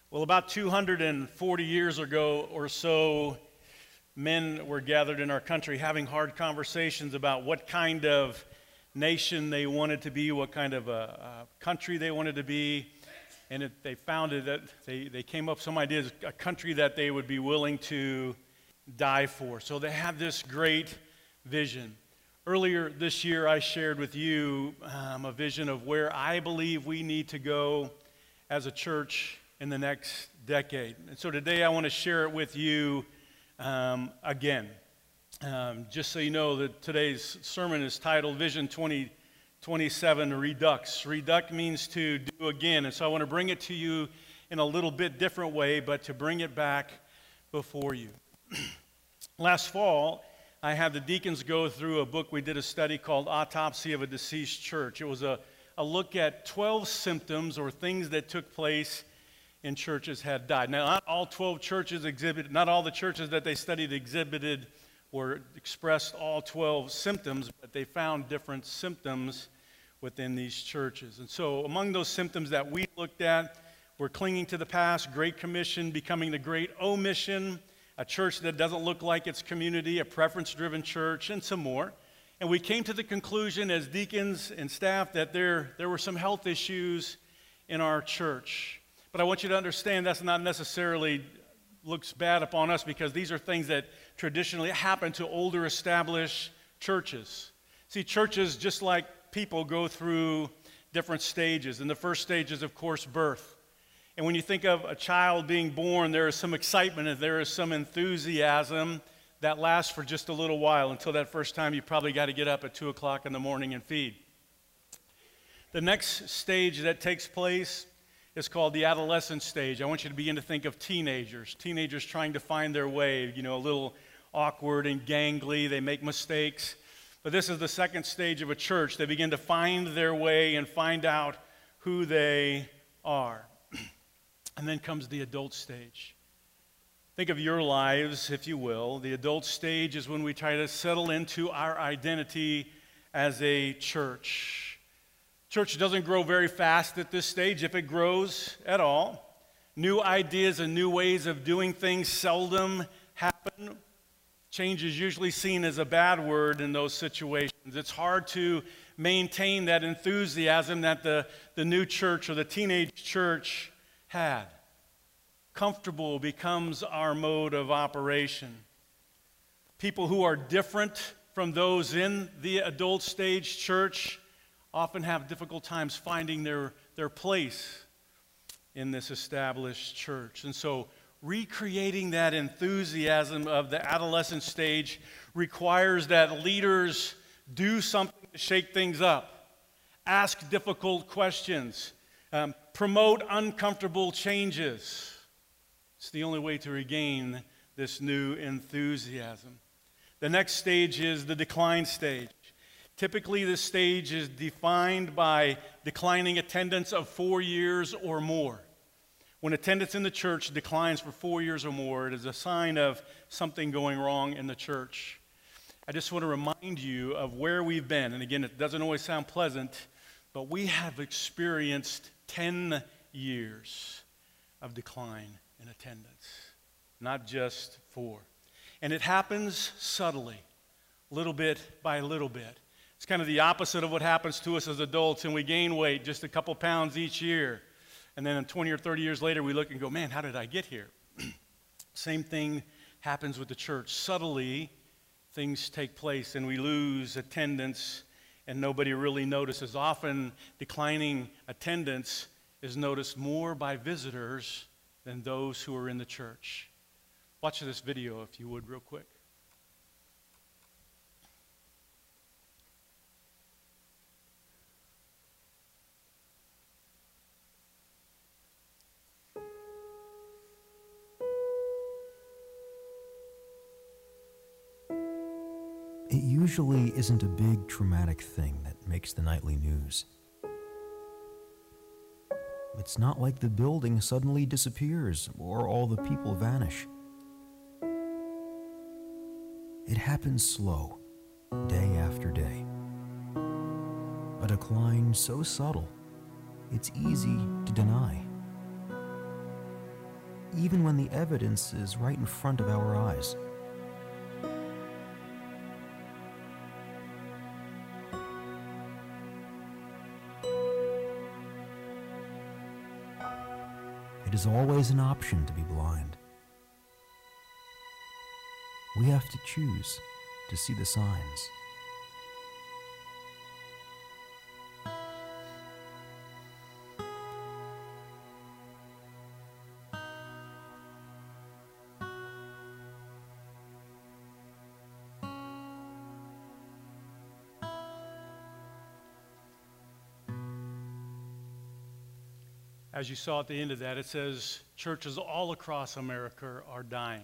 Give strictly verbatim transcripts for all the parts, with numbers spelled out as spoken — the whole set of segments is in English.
Well, about two hundred forty years ago or so, men were gathered in our country having hard conversations about what kind of nation they wanted to be, what kind of a, a country they wanted to be. And it, they founded that they, they came up with some ideas, a country that they would be willing to die for. So they have this great vision. Earlier this year, I shared with you um, a vision of where I believe we need to go as a church in the next decade. And so today I want to share it with you um, again. Um, just so you know that today's sermon is titled Vision twenty twenty-seven Redux. Redux means to do again. And so I want to bring it to you in a little bit different way, but to bring it back before you. Last fall, I had the deacons go through a book. We did a study called Autopsy of a Deceased Church. It was a, a look at twelve symptoms or things that took place in churches had died. Now, not all twelve churches exhibited, not all the churches that they studied exhibited or expressed all twelve symptoms, but they found different symptoms within these churches. And so among those symptoms that we looked at were clinging to the past, Great Commission, becoming the Great Omission, a church that doesn't look like its community, a preference-driven church, and some more. And we came to the conclusion as deacons and staff that there, there were some health issues in our church. But I want you to understand that's not necessarily looks bad upon us, because these are things that traditionally happen to older established churches. See, churches, just like people, go through different stages. And the first stage is, of course, birth. And when you think of a child being born, there is some excitement and there is some enthusiasm that lasts for just a little while, until that first time you probably got to get up at two o'clock in the morning and feed. The next stage that takes place is called the adolescent stage. I want you to begin to think of teenagers. Teenagers trying to find their way, you know, a little awkward and gangly. They make mistakes. But this is the second stage of a church. They begin to find their way and find out who they are. And then comes the adult stage. Think of your lives, if you will. The adult stage is when we try to settle into our identity as a church. Church doesn't grow very fast at this stage, if it grows at all. New ideas and new ways of doing things seldom happen. Change is usually seen as a bad word in those situations. It's hard to maintain that enthusiasm that the, the new church or the teenage church had. Comfortable becomes our mode of operation. People who are different from those in the adult stage church often have difficult times finding their, their place in this established church. And so recreating that enthusiasm of the adolescent stage requires that leaders do something to shake things up, ask difficult questions, um, promote uncomfortable changes. It's the only way to regain this new enthusiasm. The next stage is the decline stage. Typically, this stage is defined by declining attendance of four years or more. When attendance in the church declines for four years or more, it is a sign of something going wrong in the church. I just want to remind you of where we've been. And again, it doesn't always sound pleasant, but we have experienced ten years of decline in attendance, not just four. And it happens subtly, little bit by little bit. It's kind of the opposite of what happens to us as adults, and we gain weight just a couple pounds each year. And then twenty or thirty years later, we look and go, man, how did I get here? Same thing happens with the church. Subtly, things take place, and we lose attendance, and nobody really notices. Often, declining attendance is noticed more by visitors than those who are in the church. Watch this video, if you would, real quick. It usually isn't a big traumatic thing that makes the nightly news. It's not like the building suddenly disappears or all the people vanish. It happens slow, day after day. A decline so subtle, it's easy to deny. even when the evidence is right in front of our eyes. It is always an option to be blind. We have to choose to see the signs. As you saw at the end of that, it says churches all across America are dying.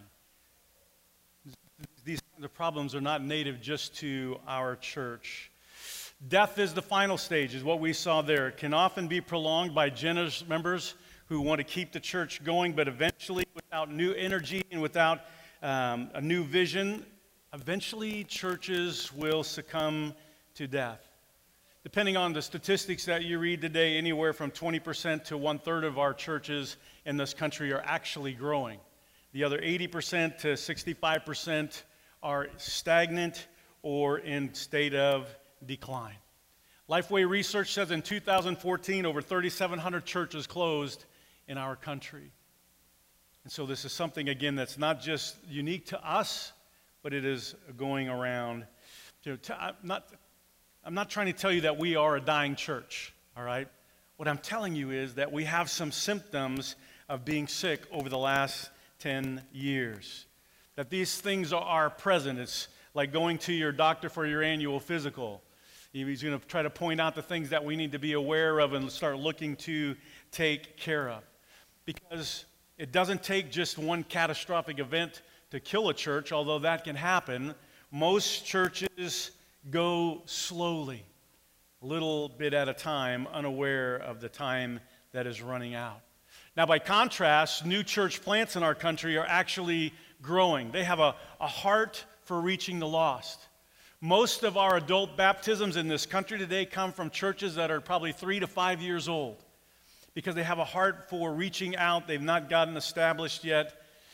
These the problems are not native just to our church. Death is the final stage, is what we saw there. It can often be prolonged by generous members who want to keep the church going, but eventually, without new energy and without um, a new vision, eventually churches will succumb to death. Depending on the statistics that you read today, anywhere from twenty percent to one-third of our churches in this country are actually growing. The other eighty percent to sixty-five percent are stagnant or in state of decline. Lifeway Research says in two thousand fourteen, over thirty-seven hundred churches closed in our country. And so this is something, again, that's not just unique to us, but it is going around. To, to, I'm not, I'm not trying to tell you that we are a dying church, all right? What I'm telling you is that we have some symptoms of being sick over the last ten years. That these things are present. It's like going to your doctor for your annual physical. He's going to try to point out the things that we need to be aware of and start looking to take care of. Because it doesn't take just one catastrophic event to kill a church, although that can happen. Most churches go slowly, a little bit at a time, unaware of the time that is running out. Now, by contrast, new church plants in our country are actually growing. They have a, a heart for reaching the lost. Most of our adult baptisms in this country today come from churches that are probably three to five years old because they have a heart for reaching out. They've not gotten established yet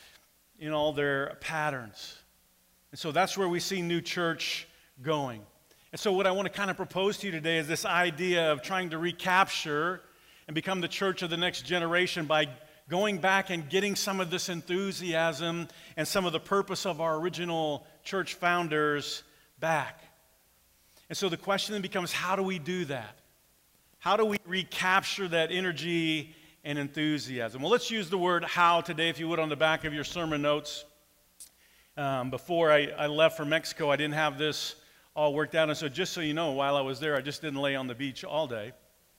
in all their patterns. And so that's where we see new church going. And so what I want to kind of propose to you today is this idea of trying to recapture and become the church of the next generation by going back and getting some of this enthusiasm and some of the purpose of our original church founders back. And so the question then becomes, how do we do that? How do we recapture that energy and enthusiasm? Well, let's use the word how today, if you would, on the back of your sermon notes. Um, before I, I left for Mexico, I didn't have this all worked out. And so just so you know, while I was there, I just didn't lay on the beach all day.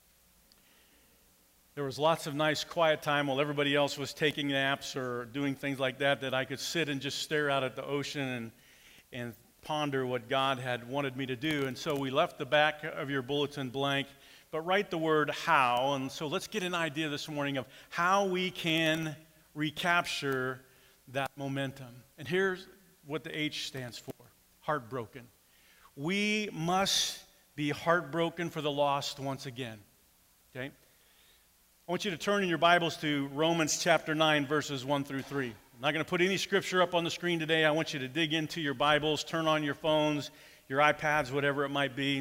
There was lots of nice quiet time while everybody else was taking naps or doing things like that, that I could sit and just stare out at the ocean and, and ponder what God had wanted me to do. And so we left the back of your bulletin blank, but write the word how. And so let's get an idea this morning of how we can recapture that momentum. And here's what the H stands for: heartbroken. We must be heartbroken for the lost once again. Okay? I want you to turn in your Bibles to Romans chapter nine, verses one through three. I'm not going to put any scripture up on the screen today. I want you to dig into your Bibles, turn on your phones, your iPads, whatever it might be.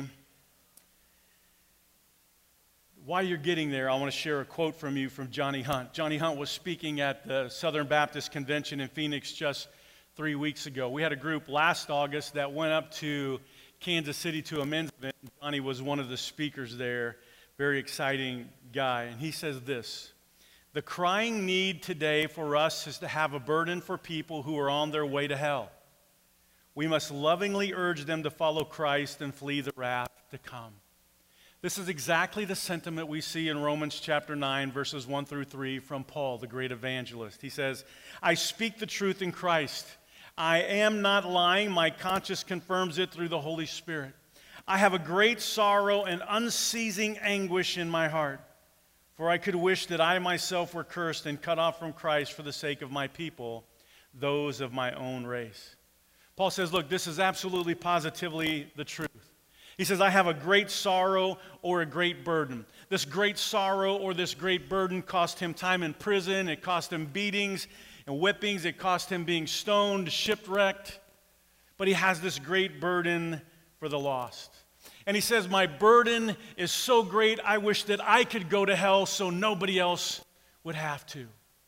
While you're getting there, I want to share a quote from you from Johnny Hunt. Johnny Hunt was speaking at the Southern Baptist Convention in Phoenix just three weeks ago. We had a group last August that went up to Kansas City to a men's event. Johnny was one of the speakers there. Very exciting guy. And he says this: the crying need today for us is to have a burden for people who are on their way to hell. We must lovingly urge them to follow Christ and flee the wrath to come. This is exactly the sentiment we see in Romans chapter nine, verses one through three from Paul, the great evangelist. He says, I speak the truth in Christ. I am not lying. My conscience confirms it through the Holy Spirit. I have a great sorrow and unceasing anguish in my heart, for I could wish that I myself were cursed and cut off from Christ for the sake of my people, those of my own race. Paul says, look, this is absolutely, positively the truth. He says, I have a great sorrow or a great burden. This great sorrow or this great burden cost him time in prison. It cost him beatings and whippings. It cost him being stoned, shipwrecked. But he has this great burden for the lost. And he says, my burden is so great, I wish that I could go to hell so nobody else would have to.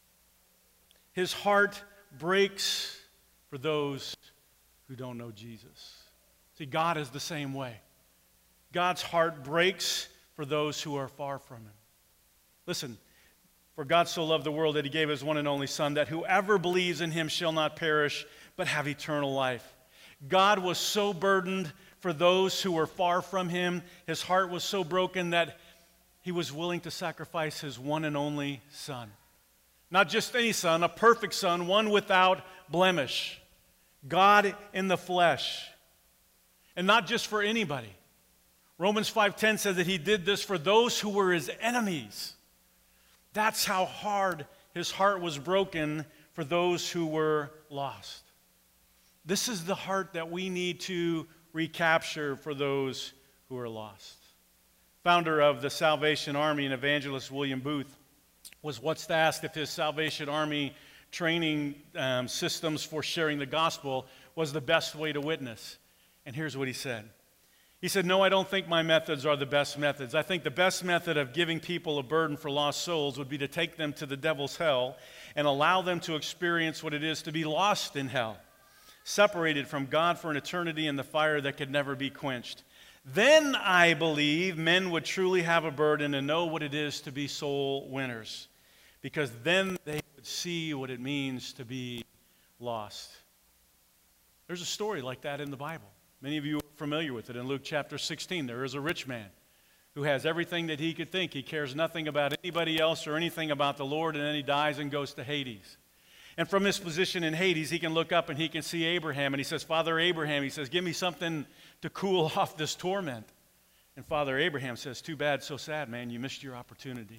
His heart breaks for those who don't know Jesus. See, God is the same way. God's heart breaks for those who are far from him. Listen, for God so loved the world that he gave his one and only Son, that whoever believes in him shall not perish, but have eternal life. God was so burdened for those who were far from him. His heart was so broken that he was willing to sacrifice his one and only Son. Not just any son, a perfect son, one without blemish. God in the flesh. And not just for anybody. Romans five ten says that he did this for those who were his enemies. That's how hard his heart was broken for those who were lost. This is the heart that we need to recapture for those who are lost. Founder of the Salvation Army and evangelist William Booth was once asked if his Salvation Army training um, systems for sharing the gospel was the best way to witness. And here's what he said. He said, no, I don't think my methods are the best methods. I think the best method of giving people a burden for lost souls would be to take them to the devil's hell and allow them to experience what it is to be lost in hell, separated from God for an eternity in the fire that could never be quenched. Then I believe men would truly have a burden and know what it is to be soul winners, because then they would see what it means to be lost. There's a story like that in the Bible. Many of you are familiar with it. In Luke chapter sixteen, there is a rich man who has everything that he could think. He cares nothing about anybody else or anything about the Lord, and then he dies and goes to Hades. And from his position in Hades, he can look up and he can see Abraham, and he says, Father Abraham, he says, give me something to cool off this torment. And Father Abraham says, too bad, so sad, man, you missed your opportunity.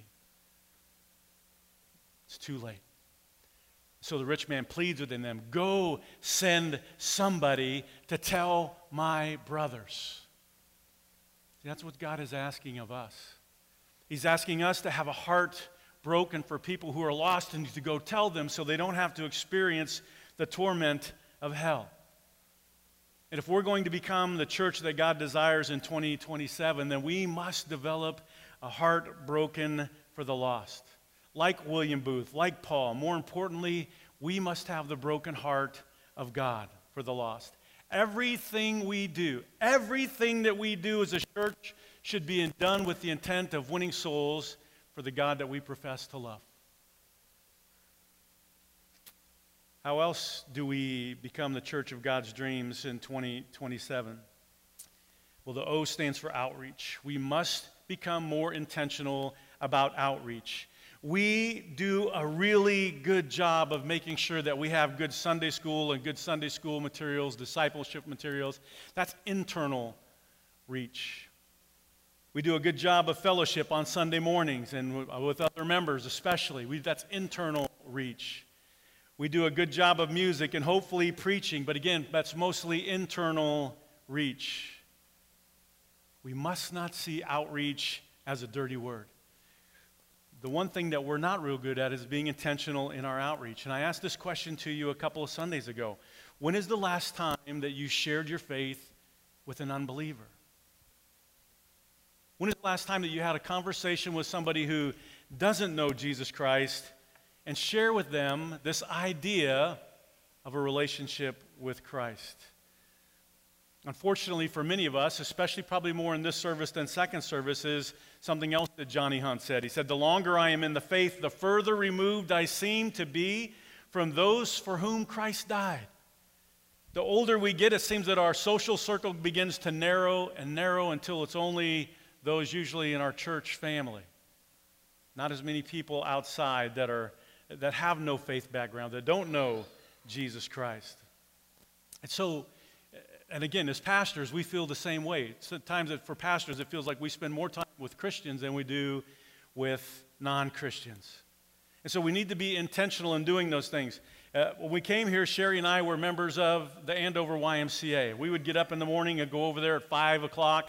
It's too late. So the rich man pleads with them, go send somebody to tell my brothers. See, that's what God is asking of us. He's asking us to have a heart broken for people who are lost and to go tell them so they don't have to experience the torment of hell. And if we're going to become the church that God desires in twenty twenty-seven, then we must develop a heart broken for the lost. Like William Booth, like Paul, more importantly, we must have the broken heart of God for the lost. Everything we do, everything that we do as a church should be done with the intent of winning souls for the God that we profess to love. How else do we become the church of God's dreams in twenty twenty-seven? Well, the O stands for outreach. We must become more intentional about outreach. We do a really good job of making sure that we have good Sunday school and good Sunday school materials, discipleship materials. That's internal reach. We do a good job of fellowship on Sunday mornings and with other members especially. We, that's internal reach. We do a good job of music and hopefully preaching, but again, that's mostly internal reach. We must not see outreach as a dirty word. The one thing that we're not real good at is being intentional in our outreach. And I asked this question to you a couple of Sundays ago. When is the last time that you shared your faith with an unbeliever? When is the last time that you had a conversation with somebody who doesn't know Jesus Christ and share with them this idea of a relationship with Christ? Unfortunately for many of us, especially probably more in this service than second service, is something else that Johnny Hunt said. He said, the longer I am in the faith, the further removed I seem to be from those for whom Christ died. The older we get, it seems that our social circle begins to narrow and narrow until it's only those usually in our church family. Not as many people outside that are that have no faith background, that don't know Jesus Christ. And so, and again, as pastors, we feel the same way. Sometimes for pastors, it feels like we spend more time with Christians than we do with non-Christians. And so we need to be intentional in doing those things. Uh, when we came here, Sherry and I were members of the Andover Y M C A. We would get up in the morning and go over there at five o'clock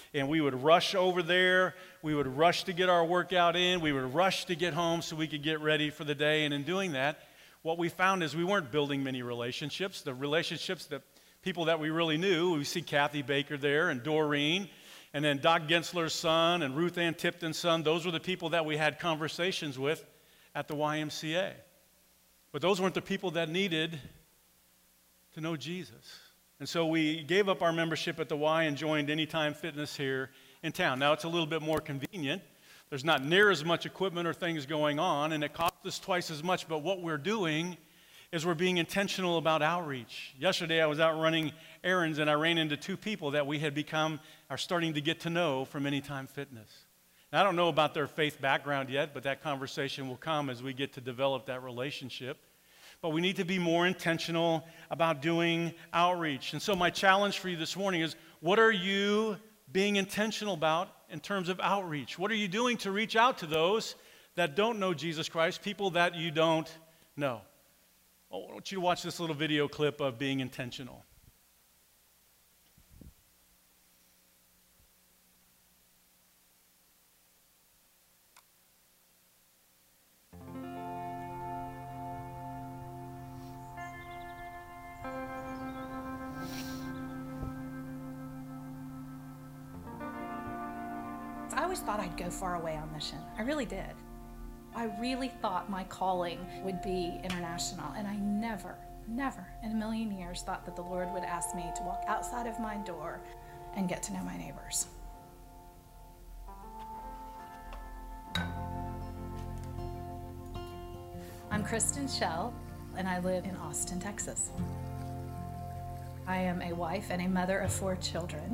And we would rush over there. We would rush to get our workout in. We would rush to get home so we could get ready for the day. And in doing that, what we found is we weren't building many relationships. The relationships that people that we really knew, we see Kathy Baker there and Doreen, and then Doc Gensler's son and Ruth Ann Tipton's son. Those were the people that we had conversations with at the Y M C A. But those weren't the people that needed to know Jesus. And so we gave up our membership at the Y and joined Anytime Fitness here in town. Now it's a little bit more convenient. There's not near as much equipment or things going on, and it costs us twice as much, but what we're doing is we're being intentional about outreach. Yesterday I was out running errands and I ran into two people that we had become, are starting to get to know from Anytime Fitness. Now, I don't know about their faith background yet, but that conversation will come as we get to develop that relationship. But we need to be more intentional about doing outreach. And so my challenge for you this morning is, what are you being intentional about in terms of outreach? What are you doing to reach out to those that don't know Jesus Christ, people that you don't know? I want you to watch this little video clip of being intentional. I always thought I'd go far away on mission. I really did. I really thought my calling would be international, and I never, never in a million years thought that the Lord would ask me to walk outside of my door and get to know my neighbors. I'm Kristen Schell, and I live in Austin, Texas. I am a wife and a mother of four children.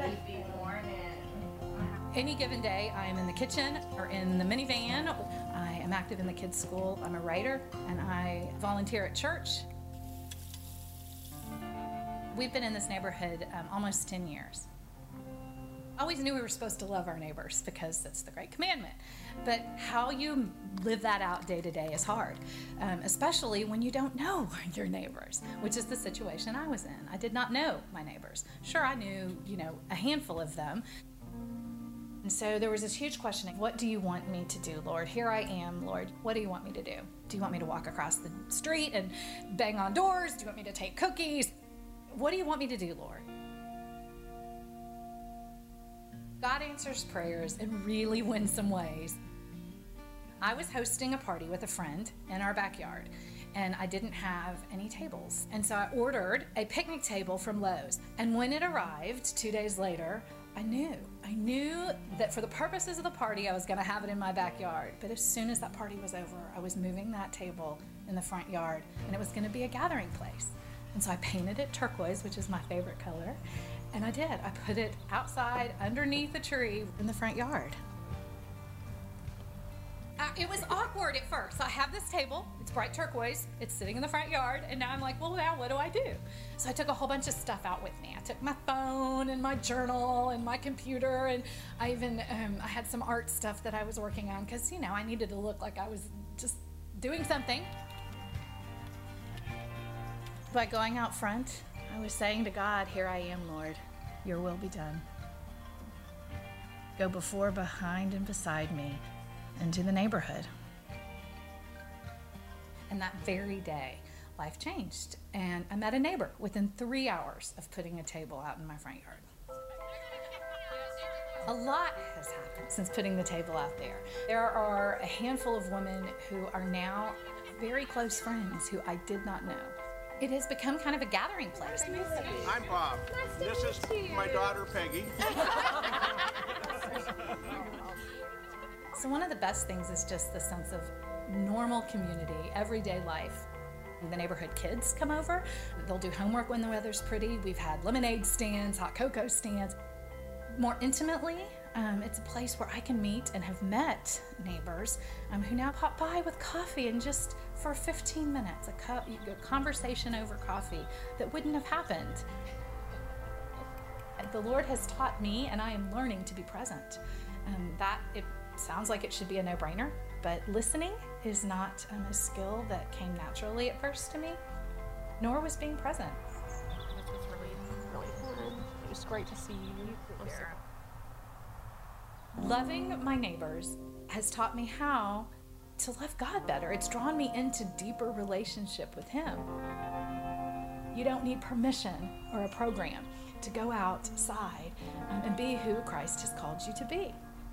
Any given day, I am in the kitchen or in the minivan. I am active in the kids' school. I'm a writer, and I volunteer at church. We've been in this neighborhood um, almost ten years. I always knew we were supposed to love our neighbors because that's the great commandment. But how you live that out day to day is hard, um, especially when you don't know your neighbors, which is the situation I was in. I did not know my neighbors. Sure, I knew, you know, a handful of them. And so there was this huge questioning, what do you want me to do, Lord? Here I am, Lord. What do you want me to do? Do you want me to walk across the street and bang on doors? Do you want me to take cookies? What do you want me to do, Lord? God answers prayers in really winsome ways. I was hosting a party with a friend in our backyard, and I didn't have any tables. And so I ordered a picnic table from Lowe's. And when it arrived two days later, I knew. I knew that for the purposes of the party, I was going to have it in my backyard. But as soon as that party was over, I was moving that table in the front yard, and it was going to be a gathering place. And so I painted it turquoise, which is my favorite color. And I did. I put it outside underneath a tree in the front yard. Uh, it was awkward at first. I have this table, it's bright turquoise, it's sitting in the front yard, and now I'm like, well, now what do I do? So I took a whole bunch of stuff out with me. I took my phone and my journal and my computer, and I even, um, I had some art stuff that I was working on, because, you know, I needed to look like I was just doing something. By going out front, I was saying to God, here I am, Lord, your will be done. Go before, behind, and beside me into the neighborhood. And that very day, life changed. And I met a neighbor within three hours of putting a table out in my front yard. A lot has happened since putting the table out there. There are a handful of women who are now very close friends who I did not know. It has become kind of a gathering place. I'm Bob. Nice this is my daughter, Peggy. So one of the best things is just the sense of normal community, everyday life. The neighborhood kids come over. They'll do homework when the weather's pretty. We've had lemonade stands, hot cocoa stands. More intimately, um, it's a place where I can meet and have met neighbors um, who now pop by with coffee, and just for fifteen minutes, a, co a conversation over coffee that wouldn't have happened. The Lord has taught me, and I am learning to be present. Um, that it sounds like it should be a no-brainer, but listening is not um, a skill that came naturally at first to me, nor was being present. This was really, really fun. It was great to see you. I'm so Loving my neighbors has taught me how to love God better. It's drawn me into deeper relationship with Him. You don't need permission or a program to go outside um, and be who Christ has called you to be.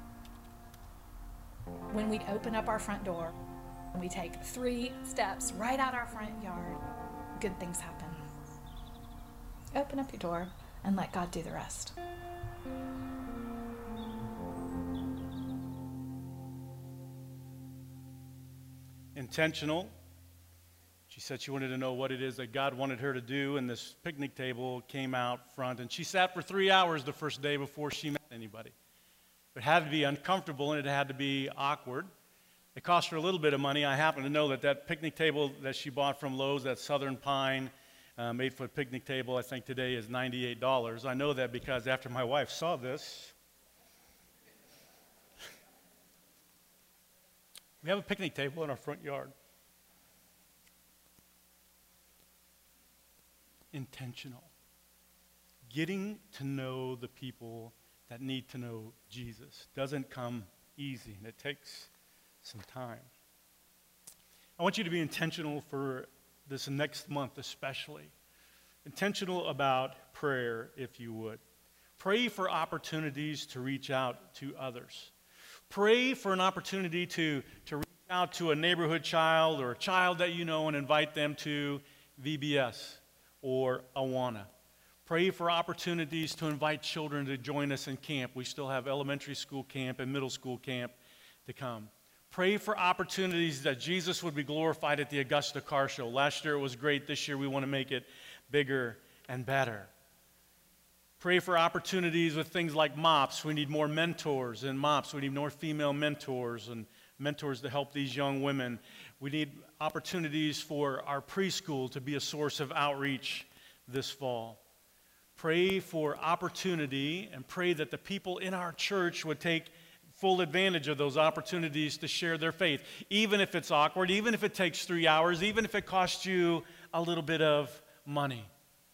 When we open up our front door and we take three steps right out our front yard, good things happen. Open up your door and let God do the rest. Intentional. She said she wanted to know what it is that God wanted her to do, and this picnic table came out front, and she sat for three hours the first day before she met anybody. It had to be uncomfortable, and it had to be awkward. It cost her a little bit of money. I happen to know that that picnic table that she bought from Lowe's, that Southern Pine um, eight-foot picnic table, I think today is ninety-eight dollars. I know that because after my wife saw this, we have a picnic table in our front yard. Intentional. Getting to know the people that need to know Jesus doesn't come easy, and it takes some time. I want you to be intentional for this next month especially. Intentional about prayer, if you would. Pray for opportunities to reach out to others. Pray for an opportunity to, to reach out to a neighborhood child or a child that you know and invite them to V B S or Awana. Pray for opportunities to invite children to join us in camp. We still have elementary school camp and middle school camp to come. Pray for opportunities that Jesus would be glorified at the Augusta Car Show. Last year it was great. This year we want to make it bigger and better. Pray for opportunities with things like MOPS. We need more mentors in MOPS. We need more female mentors and mentors to help these young women. We need opportunities for our preschool to be a source of outreach this fall. Pray for opportunity and pray that the people in our church would take full advantage of those opportunities to share their faith, even if it's awkward, even if it takes three hours, even if it costs you a little bit of money.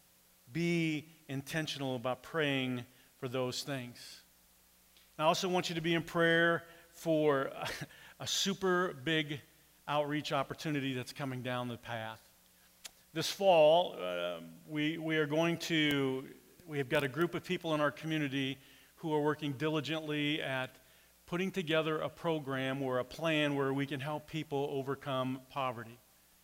Be intentional about praying for those things. I also want you to be in prayer for a, a super big outreach opportunity that's coming down the path. This fall, uh, we, we are going to, we have got a group of people in our community who are working diligently at putting together a program or a plan where we can help people overcome poverty.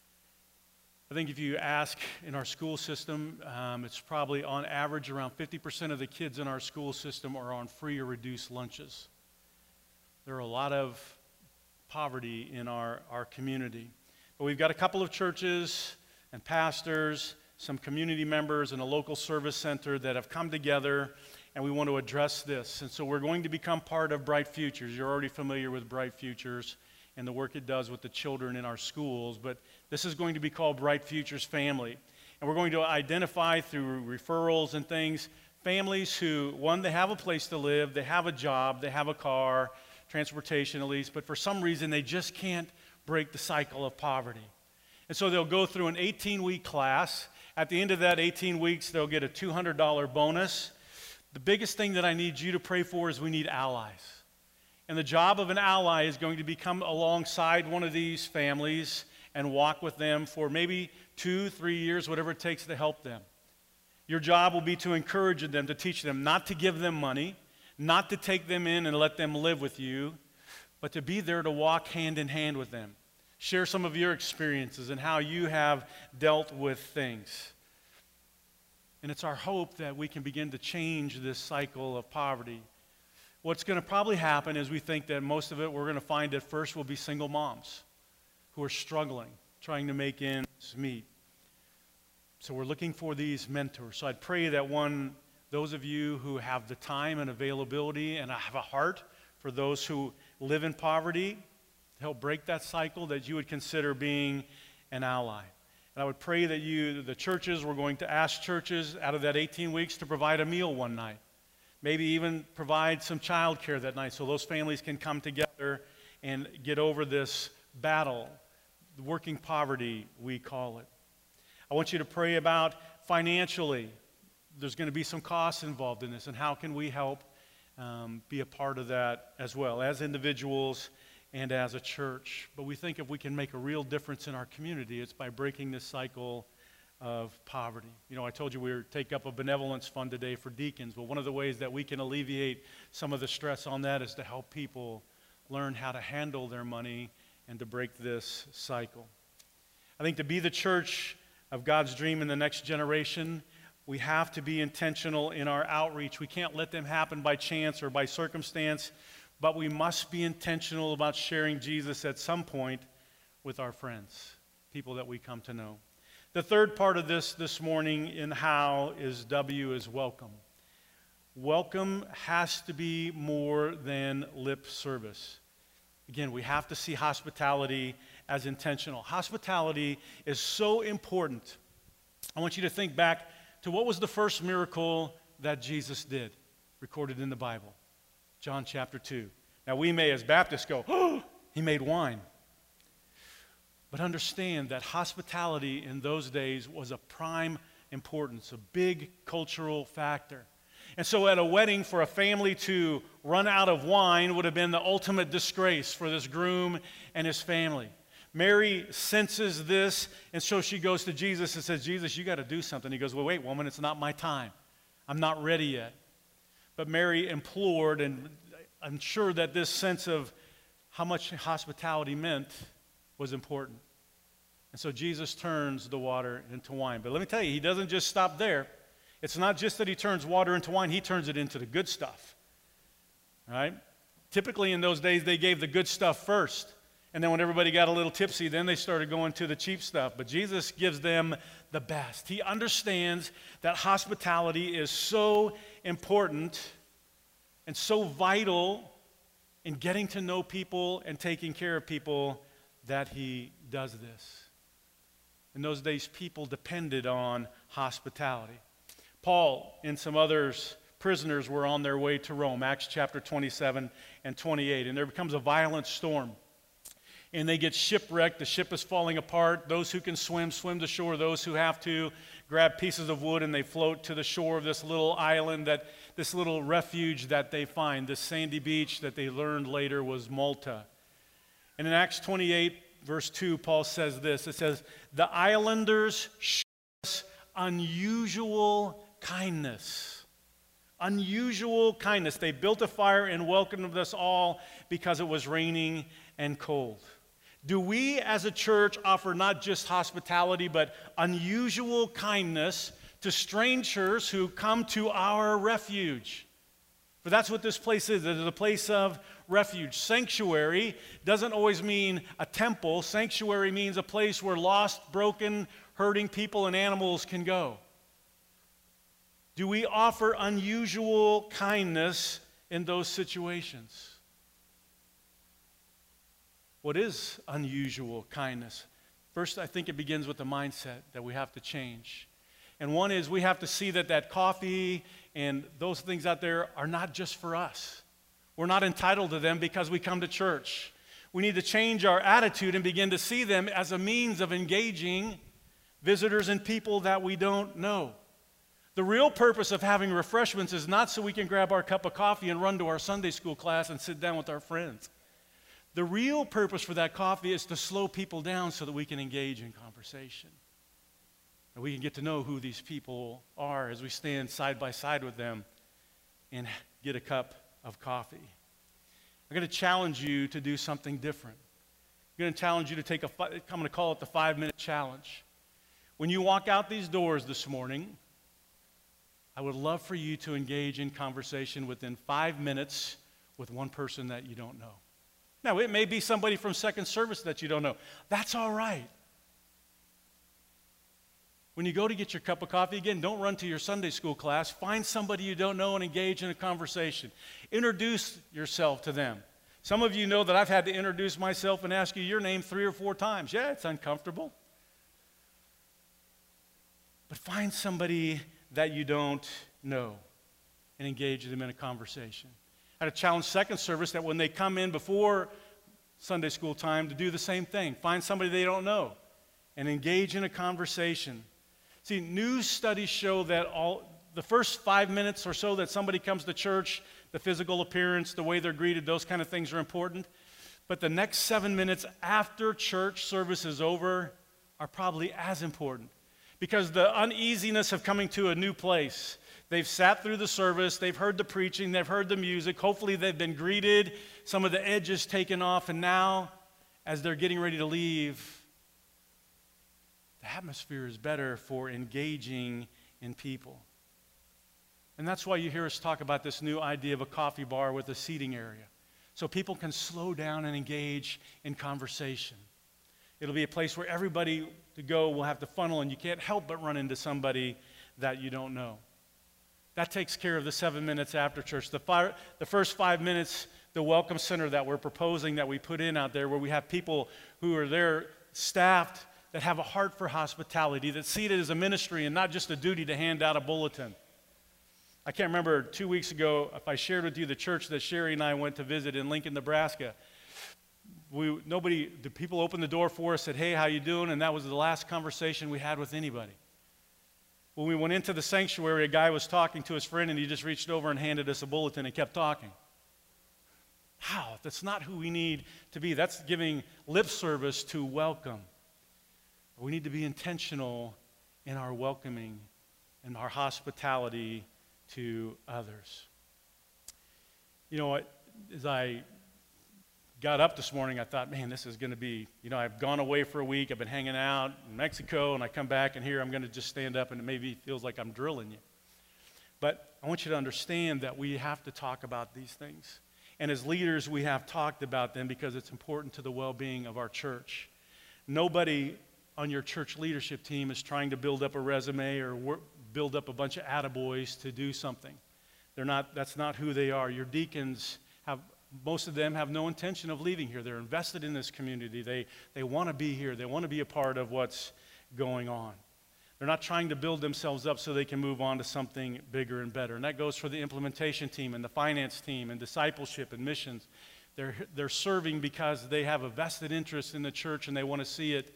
I think if you ask in our school system, um, it's probably on average around fifty percent of the kids in our school system are on free or reduced lunches. There are a lot of poverty in our, our community. But we've got a couple of churches and pastors, some community members, and a local service center that have come together, and we want to address this. And so we're going to become part of Bright Futures. You're already familiar with Bright Futures and the work it does with the children in our schools, but this is going to be called Bright Futures Family. And we're going to identify through referrals and things, families who, one, they have a place to live, they have a job, they have a car, transportation at least, but for some reason they just can't break the cycle of poverty. And so they'll go through an eighteen-week class. At the end of that eighteen weeks, they'll get a two hundred dollars bonus. The biggest thing that I need you to pray for is we need allies. And the job of an ally is going to be come alongside one of these families and walk with them for maybe two, three years, whatever it takes to help them. Your job will be to encourage them, to teach them, not to give them money, not to take them in and let them live with you, but to be there to walk hand in hand with them. Share some of your experiences and how you have dealt with things. And it's our hope that we can begin to change this cycle of poverty. What's going to probably happen is we think that most of it we're going to find at first will be single moms who are struggling, trying to make ends meet. So we're looking for these mentors. So I'd pray that one, those of you who have the time and availability and have a heart for those who live in poverty, to help break that cycle, that you would consider being an ally. And I would pray that you, the churches, we're going to ask churches out of that eighteen weeks to provide a meal one night. Maybe even provide some child care that night so those families can come together and get over this battle, working poverty, we call it. I want you to pray about financially. There's going to be some costs involved in this, and how can we help um, be a part of that as well, as individuals and as a church. But we think if we can make a real difference in our community, it's by breaking this cycle of poverty. You know, I told you we were take up a benevolence fund today for deacons. Well, one of the ways that we can alleviate some of the stress on that is to help people learn how to handle their money and to break this cycle. I think to be the church of God's dream in the next generation, we have to be intentional in our outreach. We can't let them happen by chance or by circumstance, but we must be intentional about sharing Jesus at some point with our friends, people that we come to know. The third part of this this morning in how is W is welcome. Welcome has to be more than lip service. Again, we have to see hospitality as intentional. Hospitality is so important. I want you to think back to what was the first miracle that Jesus did, recorded in the Bible. John chapter two. Now we may as Baptists go, oh, he made wine. But understand that hospitality in those days was of prime importance, a big cultural factor. And so at a wedding, for a family to run out of wine would have been the ultimate disgrace for this groom and his family. Mary senses this, and so she goes to Jesus and says, Jesus, you got to do something. He goes, well, wait, woman, it's not my time. I'm not ready yet. But Mary implored, and I'm sure that this sense of how much hospitality meant was important. And so Jesus turns the water into wine. But let me tell you, he doesn't just stop there. It's not just that he turns water into wine, he turns it into the good stuff. Right? Typically in those days, they gave the good stuff first. And then when everybody got a little tipsy, then they started going to the cheap stuff. But Jesus gives them the best. He understands that hospitality is so important and so vital in getting to know people and taking care of people that he does this. In those days, people depended on hospitality. Paul and some others, prisoners, were on their way to Rome, Acts chapter twenty-seven and twenty-eight, and there becomes a violent storm. And they get shipwrecked. The ship is falling apart. Those who can swim, swim to shore. Those who have to, grab pieces of wood and they float to the shore of this little island, that this little refuge that they find, this sandy beach that they learned later was Malta. And in Acts twenty-eight, verse two, Paul says this. It says, the islanders showed us unusual kindness. Unusual kindness. They built a fire and welcomed us all because it was raining and cold. Do we as a church offer not just hospitality, but unusual kindness to strangers who come to our refuge? For that's what this place is. It is a place of refuge. Sanctuary doesn't always mean a temple. Sanctuary means a place where lost, broken, hurting people and animals can go. Do we offer unusual kindness in those situations? What is unusual kindness? First, I think it begins with the mindset that we have to change. And one is we have to see that that coffee and those things out there are not just for us. We're not entitled to them because we come to church. We need to change our attitude and begin to see them as a means of engaging visitors and people that we don't know. The real purpose of having refreshments is not so we can grab our cup of coffee and run to our Sunday school class and sit down with our friends. The real purpose for that coffee is to slow people down so that we can engage in conversation. And we can get to know who these people are as we stand side by side with them and get a cup of coffee. I'm going to challenge you to do something different. I'm going to challenge you to take a, I'm going to call it the five-minute challenge. When you walk out these doors this morning, I would love for you to engage in conversation within five minutes with one person that you don't know. Now, it may be somebody from second service that you don't know. That's all right. When you go to get your cup of coffee, again, don't run to your Sunday school class. Find somebody you don't know and engage in a conversation. Introduce yourself to them. Some of you know that I've had to introduce myself and ask you your name three or four times. Yeah, it's uncomfortable. But find somebody that you don't know and engage them in a conversation. I had to challenge second service that when they come in before Sunday school time to do the same thing. Find somebody they don't know and engage in a conversation. See, news studies show that all the first five minutes or so that somebody comes to church the physical appearance, the way they're greeted, those kind of things are important. But the next seven minutes after church service is over are probably as important, because the uneasiness of coming to a new place, they've sat through the service, they've heard the preaching, they've heard the music, hopefully they've been greeted, some of the edges taken off, and now as they're getting ready to leave, the atmosphere is better for engaging in people. And that's why you hear us talk about this new idea of a coffee bar with a seating area, so people can slow down and engage in conversation. It'll be a place where everybody to go will have to funnel, and you can't help but run into somebody that you don't know. That takes care of the seven minutes after church. The, fire, the first five minutes, the welcome center that we're proposing that we put in out there, where we have people who are there staffed that have a heart for hospitality, that see it as a ministry and not just a duty to hand out a bulletin. I can't remember two weeks ago if I shared with you the church that Sherry and I went to visit in Lincoln, Nebraska. We, nobody, the people opened the door for us, said, "Hey, how you doing?" And that was the last conversation we had with anybody. When we went into the sanctuary, a guy was talking to his friend, and he just reached over and handed us a bulletin and kept talking. How? That's not who we need to be. That's giving lip service to welcome. We need to be intentional in our welcoming and our hospitality to others. You know what? As I got up this morning, I thought, man, this is going to be, you know, I've gone away for a week. I've been hanging out in Mexico, and I come back, and here I'm going to just stand up, and it maybe feels like I'm drilling you. But I want you to understand that we have to talk about these things. And as leaders, we have talked about them because it's important to the well-being of our church. Nobody on your church leadership team is trying to build up a resume or work, build up a bunch of attaboys to do something. They're not, that's not who they are. Your deacons have, most of them have no intention of leaving here. They're invested in this community. They, they want to be here. They want to be a part of what's going on. They're not trying to build themselves up so they can move on to something bigger and better. And that goes for the implementation team and the finance team and discipleship and missions. They're, they're serving because they have a vested interest in the church, and they want to see it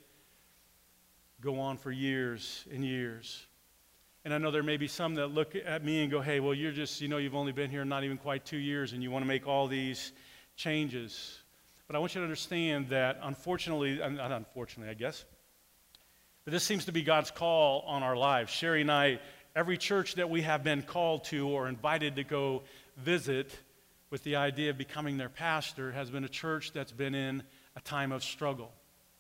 go on for years and years. And I know there may be some that look at me and go, "Hey, well, you're just, you know, you've only been here not even quite two years, and you want to make all these changes." But I want you to understand that, unfortunately, not unfortunately, I guess, but this seems to be God's call on our lives. Sherry and I, every church that we have been called to or invited to go visit with the idea of becoming their pastor has been a church that's been in a time of struggle.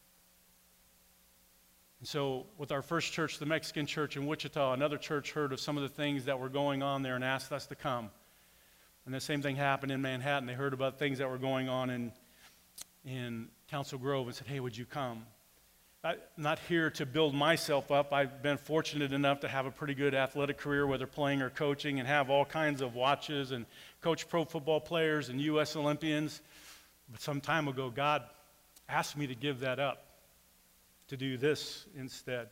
And so with our first church, the Mexican church in Wichita, another church heard of some of the things that were going on there and asked us to come. And the same thing happened in Manhattan. They heard about things that were going on in, in Council Grove and said, "Hey, would you come?" I'm not here to build myself up. I've been fortunate enough to have a pretty good athletic career, whether playing or coaching, and have all kinds of watches and coach pro football players and U S Olympians. But some time ago, God asked me to give that up, to do this instead.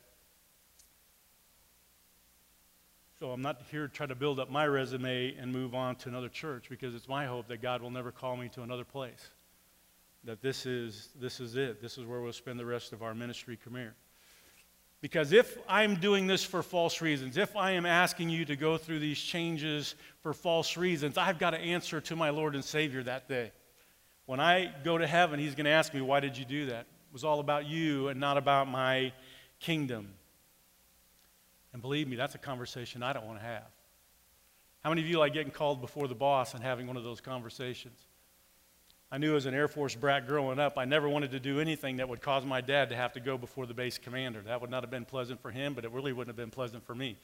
So I'm not here to try to build up my resume and move on to another church, because it's my hope that God will never call me to another place. That this is, this is it. This is where we'll spend the rest of our ministry career. Because if I'm doing this for false reasons, if I am asking you to go through these changes for false reasons, I've got to answer to my Lord and Savior that day. When I go to heaven, He's going to ask me, "Why did you do that?" It was all about you and not about my kingdom. And believe me, that's a conversation I don't want to have. How many of you like getting called before the boss and having one of those conversations? I knew as an Air Force brat growing up, I never wanted to do anything that would cause my dad to have to go before the base commander. That would not have been pleasant for him, but it really wouldn't have been pleasant for me.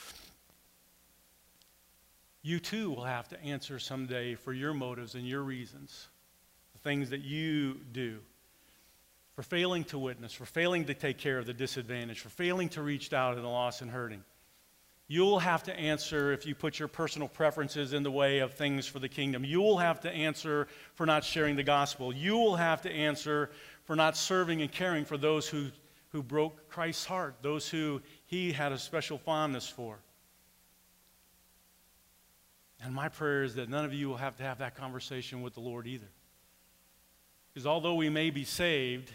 You too will have to answer someday for your motives and your reasons, the things that you do, for failing to witness, for failing to take care of the disadvantaged, for failing to reach out to the lost and hurting. You'll have to answer if you put your personal preferences in the way of things for the kingdom. You'll have to answer for not sharing the gospel. You will have to answer for not serving and caring for those who, who broke Christ's heart, those who He had a special fondness for. And my prayer is that none of you will have to have that conversation with the Lord either. Because although we may be saved,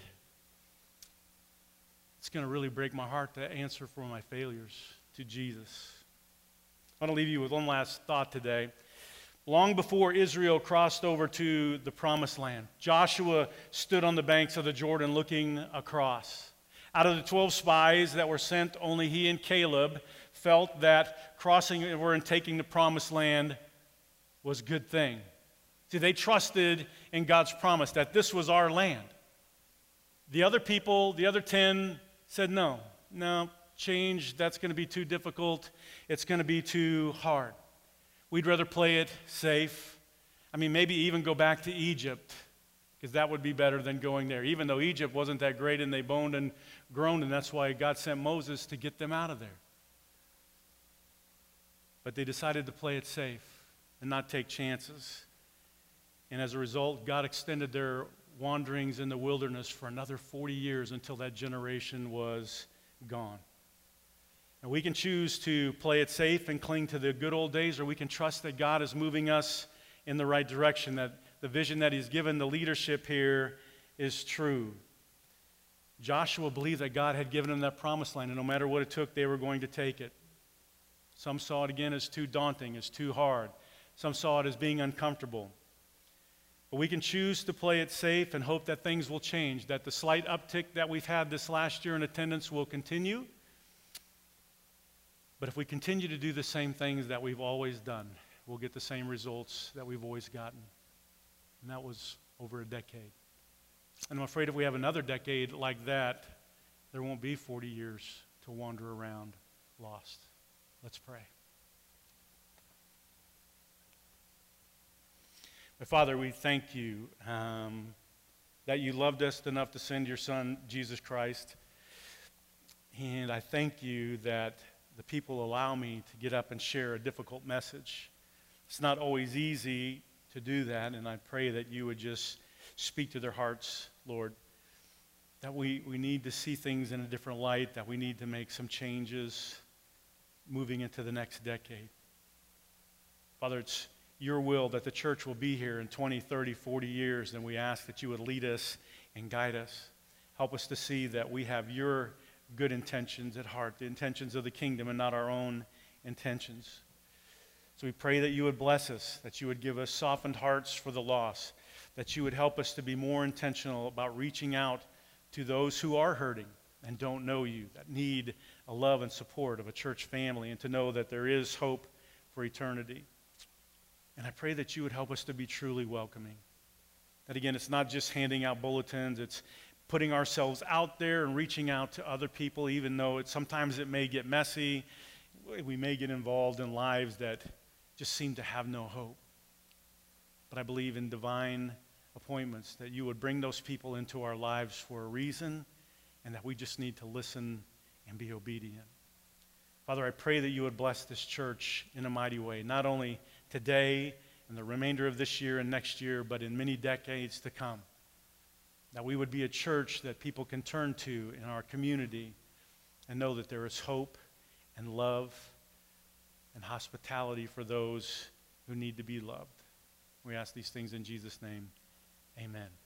it's going to really break my heart to answer for my failures to Jesus. I want to leave you with one last thought today. long before Israel crossed over to the Promised Land. Joshua stood on the banks of the Jordan looking across. Out of the twelve spies that were sent, only he and Caleb felt that crossing over and taking the Promised Land was a good thing. See, they trusted in God's promise that this was our land. The other people, the other ten, said no, no, change, that's going to be too difficult. It's going to be too hard. We'd rather play it safe. I mean, maybe even go back to Egypt, because that would be better than going there, even though Egypt wasn't that great and they moaned and groaned, and that's why God sent Moses to get them out of there. But they decided to play it safe and not take chances. And as a result, God extended their wanderings in the wilderness for another forty years until that generation was gone. And we can choose to play it safe and cling to the good old days, or we can trust that God is moving us in the right direction, that the vision that he's given the leadership here is true. Joshua believed that God had given him that promised land, and no matter what it took, they were going to take it. Some saw it again as too daunting, as too hard. Some saw it as being uncomfortable. But we can choose to play it safe and hope that things will change, that the slight uptick that we've had this last year in attendance will continue. But if we continue to do the same things that we've always done, we'll get the same results that we've always gotten. And that was over a decade. And I'm afraid if we have another decade like that, there won't be forty years to wander around lost. Let's pray. My Father, we thank you um, that you loved us enough to send your Son, Jesus Christ. And I thank you that the people allow me to get up and share a difficult message. It's not always easy to do that, and I pray that you would just speak to their hearts, Lord, that we, we need to see things in a different light, that we need to make some changes moving into the next decade. Father, it's your will that the church will be here in twenty, thirty, forty years, and we ask that you would lead us and guide us. Help us to see that we have your good intentions at heart, the intentions of the kingdom and not our own intentions. So we pray that you would bless us, that you would give us softened hearts for the lost, that you would help us to be more intentional about reaching out to those who are hurting and don't know you, that need a love and support of a church family, and to know that there is hope for eternity. And I pray that you would help us to be truly welcoming. That again, it's not just handing out bulletins, it's putting ourselves out there and reaching out to other people, even though it, sometimes it may get messy. We may get involved in lives that just seem to have no hope. But I believe in divine appointments, that you would bring those people into our lives for a reason, and that we just need to listen and be obedient. Father, I pray that you would bless this church in a mighty way, not only today and the remainder of this year and next year, but in many decades to come. That we would be a church that people can turn to in our community and know that there is hope and love and hospitality for those who need to be loved. We ask these things in Jesus' name. Amen.